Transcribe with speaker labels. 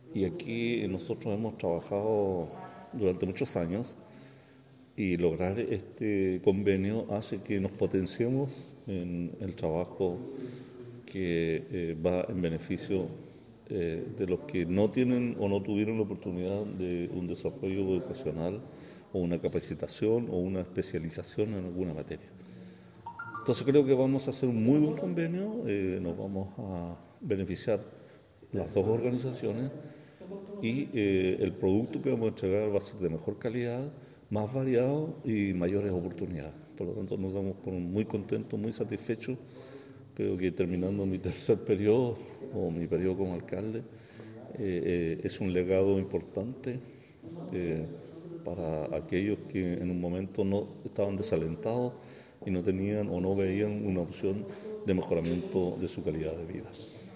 Speaker 1: Y aquí nosotros hemos trabajado durante muchos años y lograr este convenio hace que nos potenciemos en el trabajo que va en beneficio de los que no tienen o no tuvieron la oportunidad de un desarrollo educacional o una capacitación o una especialización en alguna materia. Entonces creo que vamos a hacer un muy buen convenio, nos vamos a beneficiar las dos organizaciones y el producto que vamos a entregar va a ser de mejor calidad, más variado y mayores oportunidades. Por lo tanto, nos damos muy contentos, muy satisfechos. Creo que terminando mi tercer periodo o mi periodo como alcalde, es un legado importante eh, para aquellos que en un momento no estaban desalentados y no tenían o no veían una opción de mejoramiento de su calidad de vida.